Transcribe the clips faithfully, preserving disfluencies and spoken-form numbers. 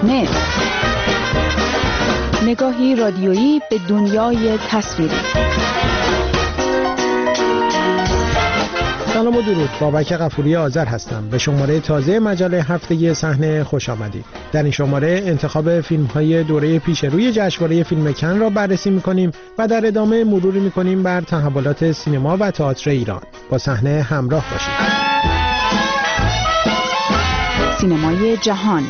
روزنامه، نگاهی رادیویی به دنیای تصویری. سلام و درود، بابک غفوری آذر هستم. به شماره تازه مجله هفتگی صحنه خوش آمدید. در این شماره انتخاب فیلم‌های دوره پیش روی جشنواره فیلم کن را بررسی می‌کنیم و در ادامه مروری می‌کنیم بر تحولات سینما و تئاتر ایران. با صحنه همراه باشید. سینمای جهان.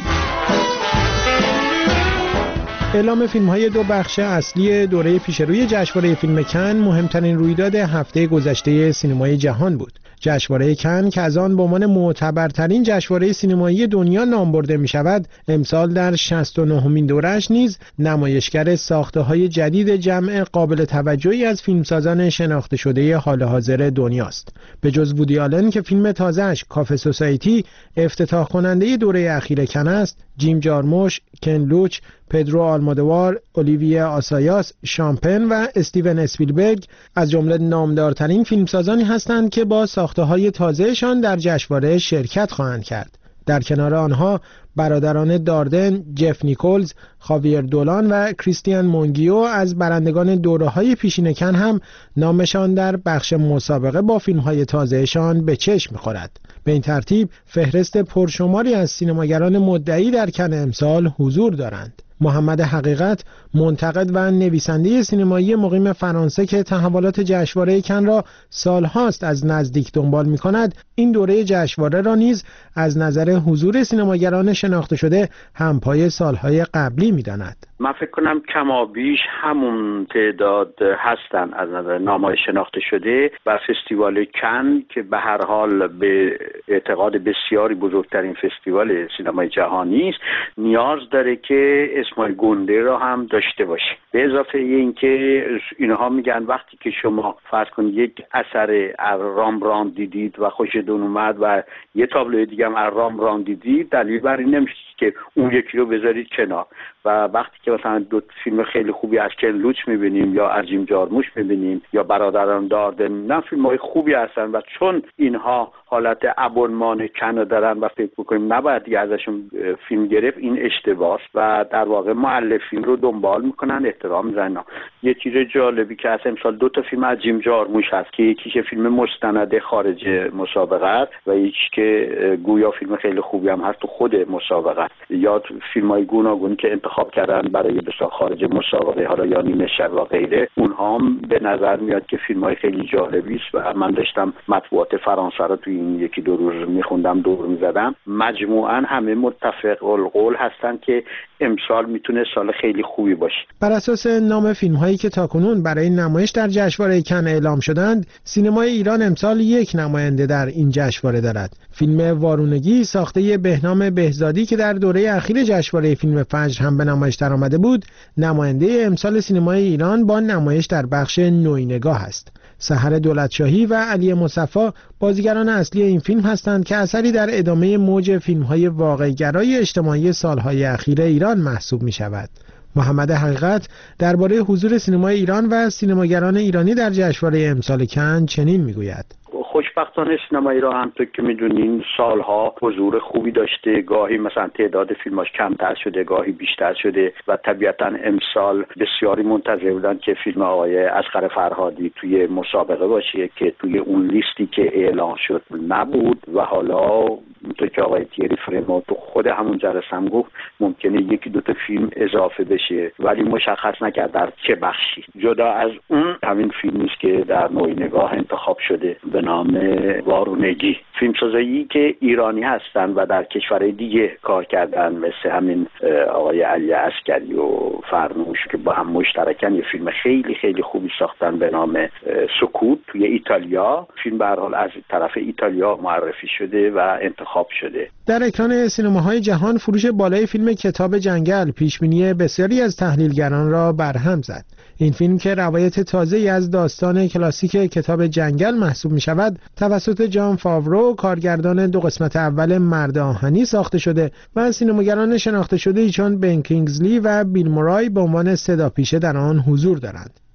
اعلام فیلم‌های دو بخش اصلی دوره پیشروی جشنواره فیلم کن مهمترین رویداد هفته گذشته سینمای جهان بود. جشنواره کن که از آن به عنوان معتبرترین جشنواره سینمایی دنیا نام برده می‌شود، امسال در شصت و نهمین دوره‌اش نیز نمایشگر ساخته‌های جدید جمع قابل توجهی از فیلمسازان شناخته شده حال حاضر دنیاست. به جز وودی آلن که فیلم تازه‌اش کافه سوسایتی افتتاح کننده دوره اخیر کن است، جیم جارموش، کن لوچ، پدرو آلمودوار، اولیویه آسایاس، شامپن و استیون اسپیلبرگ از جمله نامدارترین فیلمسازانی هستند که با ساخته‌های تازه‌شان در جشنواره شرکت خواهند کرد. در کنار آنها برادران داردن، جف نیکولز، خاویر دولان و کریستیان مونگیو از برندگان دوره‌های پیشین کن هم نامشان در بخش مسابقه با فیلم‌های تازه‌شان به چشم می‌خورد. به این ترتیب فهرست پرشماری از سینماگران مدعی در کن امسال حضور دارند. محمد حقیقت، منتقد و نویسنده سینمایی مقیم فرانسه که تحولات جشنواره کن را سالهاست از نزدیک دنبال می‌کند، این دوره جشنواره را نیز از نظر حضور سینماگران شناخته شده همپای سالهای قبلی می‌داند. من فکر کنم کمابیش همون تعداد هستن از نظر نام‌های شناخته شده و فستیوال کن که به هر حال به اعتقاد بسیاری بزرگترین فستیوال سینمای جهانی است، نیاز داره که اسمای گنده را هم داشته باشه. به اضافه اینکه اینها میگن وقتی که شما فرض کنید یک اثر رامبراند دیدید و خوشتون اومد و یه تابلوی دیگه هم رامبراند دیدید، دلیل بر این نمیشه که اون یکی رو بذارید کنار. و وقتی که مثلا دو فیلم خیلی خوبی از کن لوچ میبینیم یا از جیم جارموش میبینیم یا برادران داردن، نه فیلم‌های خوبی هستن و چون اینها حالت ابونمان کن دارن و فکر می‌کنیم نباید دیگه ازشون فیلم گرفت، این اشتباهه و در واقع مؤلفین رو دنبال میکنن، احترام میذارن. یه چیز جالبی که از امسال دو تا فیلم از جیم جارموش هست که یکیش فیلم مستند خارج مسابقه است و یکیش که گویا فیلم خیلی خوبی هم هست تو خود مسابقه است. یا فیلم‌های گوناگونی که انتخاب کردن برای بسیار خارج مسابقه، حالا یا نیمه شب و غیره، اونها هم به نظر میاد که فیلم‌های خیلی جالبی است و من داشتم مطبوعات فرانسه رو توی این یکی دو روز میخوندم، دور میزدم، مجموعاً همه متفق القول هستن که امسال میتونه سال خیلی خوبی باشه. بر اساس نام فیلم‌هایی که تاکنون برای نمایش در جشنواره کن اعلام شدند، سینمای ایران امسال یک نماینده در این جشنواره دارد. فیلم وارونگی ساخته بهنام بهزادی که در دوره اخیر جشنواره فیلم فجر هم به نمایش درآمده بود، نماینده امسال سینمای ایران با نمایش در بخش نوینگاه است. سحر دولتشاهی و علی مصفی بازیگران اصلی این فیلم هستند که اثری در ادامه موج فیلم‌های واقع‌گرای اجتماعی سالهای اخیر ایران محسوب می‌شود. محمد حقیقت درباره حضور سینمای ایران و سینماگران ایرانی در جشنواره امسال کن چنین می‌گوید: خوشبختانه سینما ایران همونطور که میدونین سالها حضور خوبی داشته، گاهی مثلا تعداد فیلماش کمتر شده، گاهی بیشتر شده و طبیعتا امسال بسیاری منتظر بودن که فیلم آقای اصغر فرهادی توی مسابقه باشه که توی اون لیستی که اعلان شد نبود و حالا اونطور که آقای تیری فرما تو خود همون جلسه هم گفت ممکنه یکی دو تا فیلم اضافه بشه ولی مشخص نکرد در چه بخشی. جدا از اون همین فیلمی است که در نوینگاه انتخاب شده به نام وارونگی، فیلمسازایی که ایرانی هستن و در کشورهای دیگه کار کردن، مثل همین آقای علی عسکری و فرنوش که با هم مشترکن یه فیلم خیلی خیلی خوبی ساختن به نام سکوت توی ایتالیا. فیلم به هر حال از طرف ایتالیا معرفی شده و انتخاب شده. در اکران سینماهای جهان فروش بالای فیلم کتاب جنگل پیشبینی بسیاری از تحلیلگران را برهم زد. این فیلم که روایت تازه‌ای از داستان کلاسیک کتاب جنگل محسوب می شود، توسط جان فاورو کارگردان دو قسمت اول مرد آهنی ساخته شده و سینماگران شناخته شده‌ای چون بن کینگزلی و بیل مورای به عنوان صداپیشه در آن حضور دارند.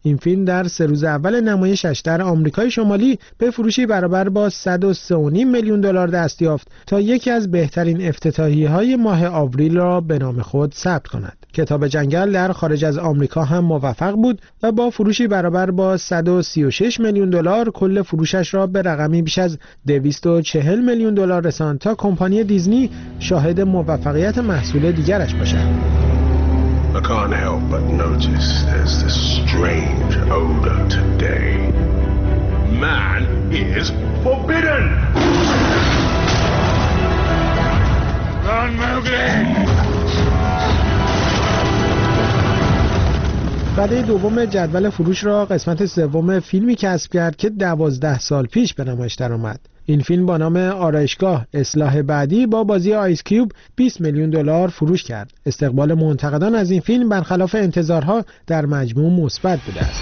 این فیلم در سه روز اول نمایشش در آمریکای شمالی به فروشی برابر با صد و سه و نیم میلیون دلار دست یافت تا یکی از بهترین افتتاحیه‌های ماه آوریل را به نام خود ثبت کند. کتاب جنگل در خارج از آمریکا هم موفق بود و با فروشی برابر با صد و سی و شش میلیون دلار کل فروشش را به رقمی بیش از دویست و چهل میلیون دلار رساند تا کمپانی دیزنی شاهد موفقیت محصول دیگرش باشد. I can't help but notice there's this strange odor today. Man is forbidden! Run, Mowgli! رده دوم جدول فروش را قسمت سوم فیلمی کسب کرد که دوازده سال پیش به نمایش درآمد. این فیلم با نام آرایشگاه اصلاح بعدی با بازی آیس کیوب بیست میلیون دلار فروش کرد. استقبال منتقدان از این فیلم برخلاف انتظارها در مجموع مثبت بوده است.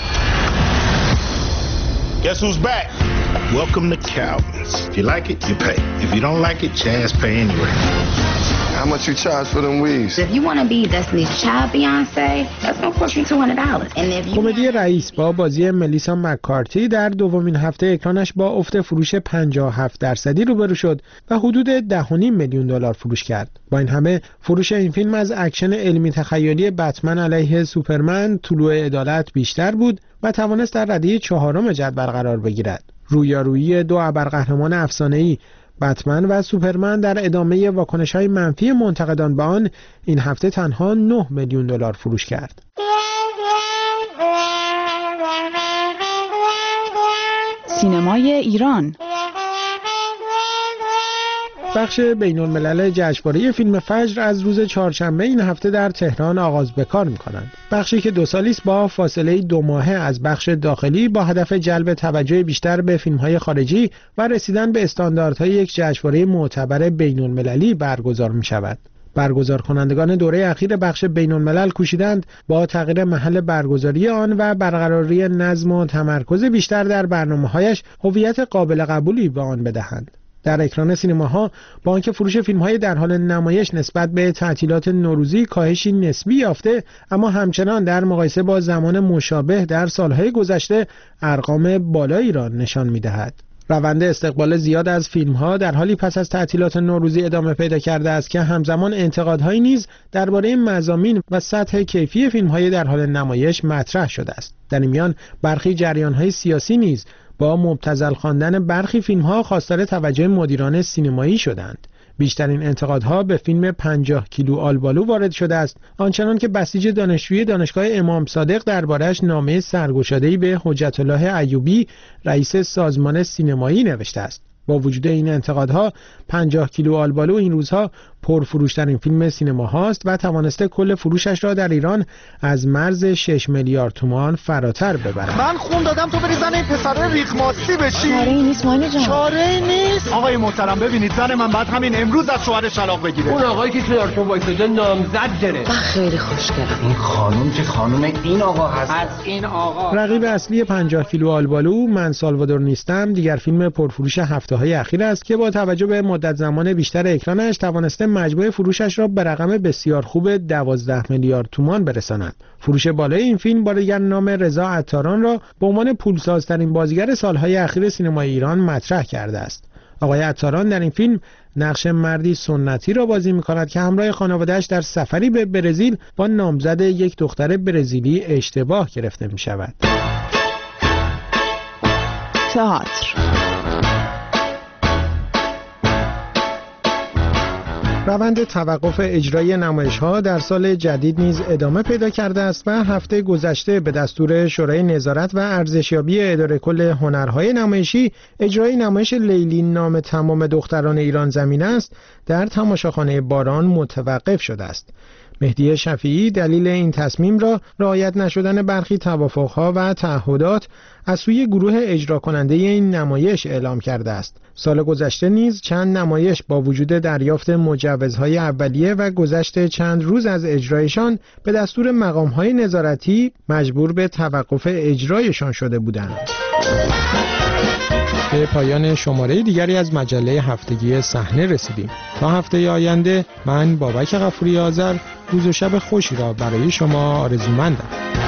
Guess who's back? Welcome to Calvin's. If you like it, you pay. If you don't like it, Chaz pay anyway. How much you charge for them weaves? If you want to be Destiny's Child Beyonce, that's going to cost you two hundred dollars. And if you کمدی رئیس با بازی ملیسا مککارتی در دومین هفته اکرانش با افت فروش پنجاه و هفت درصدی روبرو شد و حدود ده و نیم میلیون دلار فروش کرد. با این همه فروش این فیلم از اکشن علمی تخیلی بتمن علیه سوپرمن طلوع عدالت بیشتر بود و توانست در رده چهارم جدول قرار بگیرد. رویارویی دو ابرقهرمان افسانه‌ای بتمن و سوپرمن در ادامه واکنش‌های منفی منتقدان به آن این هفته تنها نه میلیون دلار فروش کرد. سینمای ایران. بخش بین‌الملل جشنواره فیلم فجر از روز چهارشنبه این هفته در تهران آغاز به کار می‌کنند. بخشی که دو سالی است با فاصله دو ماهه از بخش داخلی با هدف جلب توجه بیشتر به فیلم‌های خارجی و رسیدن به استانداردهای یک جشنواره معتبر بین‌المللی برگزار می‌شود. برگزار کنندگان دوره اخیر بخش بین‌الملل کوشیدند با تغییر محل برگزاری آن و برقراری نظم و تمرکز بیشتر در برنامه‌هایش هویت قابل قبولی به آن بدهند. در اکران سینماها با آنکه فروش فیلم‌های در حال نمایش نسبت به تعطیلات نوروزی کاهشی نسبی یافته، اما همچنان در مقایسه با زمان مشابه در سالهای گذشته ارقام بالایی را نشان می‌دهد. روند استقبال زیاد از فیلم‌ها در حالی پس از تعطیلات نوروزی ادامه پیدا کرده است که همزمان انتقادهایی نیز درباره مضامین و سطح کیفی فیلم‌های در حال نمایش مطرح شده است. در این میان برخی جریان‌های سیاسی نیز با مبتذل خواندن برخی فیلم‌ها خواستار توجه مدیران سینمایی شدند. بیشترین انتقادها به فیلم پنجاه کیلو آلبالو وارد شده است، آنچنان که بسیج دانشجوی دانشگاه امام صادق درباره‌اش نامه سرگشاده‌ای به حجت الله ایوبی رئیس سازمان سینمایی نوشته است. با وجود این انتقادها، پنجاه کیلو آلبالو این روزها پرفروشترین فیلم سینما هاست و توانسته کل فروشش را در ایران از مرز شش میلیارد تومان فراتر ببرد. من خون دادم تو بری زن این پسر ریخماسی بشی. چاره‌ای نیست مانی جان. چاره‌ای نیست. آقای محترم ببینید زن من بعد همین امروز از شوهرش طلاق بگیره. اون آقایی که توی آرتون وایساده نامزد داره. خیلی خوشگله. این خانم که خانم این آقا هست. از این آقا. رقیب اصلی پنجاه کیلو آلبالو من سالوادور نیستم دیگر فیلم پرفروش هفته‌های اخیر است که با توجه به مدت زمان بیشتر اکرانش توانسته مجموع فروشش را به رقم بسیار خوب دوازده میلیارد تومان برساند. فروش بالای این فیلم با دیگر نام رضا عطاران را به عنوان پولسازترین بازیگر سالهای اخیر سینمای ایران مطرح کرده است. آقای عطاران در این فیلم نقش مردی سنتی را بازی می‌کند که همراه خانواده‌اش در سفری به برزیل با نامزد یک دختر برزیلی اشتباه گرفته می‌شود. تئاتر. روند توقف اجرای نمایش‌ها در سال جدید نیز ادامه پیدا کرده است و هفته گذشته به دستور شورای نظارت و ارزشیابی اداره کل هنرهای نمایشی اجرای نمایش لیلی نام تمام دختران ایران زمین است در تماشاخانه باران متوقف شده است. مهدی شفیعی دلیل این تصمیم را رعایت نشدن برخی توافق‌ها و تعهدات از سوی گروه اجرا کننده این نمایش اعلام کرده است. سال گذشته نیز چند نمایش با وجود دریافت مجوزهای اولیه و گذشت چند روز از اجرایشان به دستور مقام‌های نظارتی مجبور به توقف اجرایشان شده بودند. به پایان شماره دیگری از مجله هفتگی صحنه رسیدیم. تا هفته آینده من بابک غفوری آذر روز و شب خوشی را برای شما آرزومندم.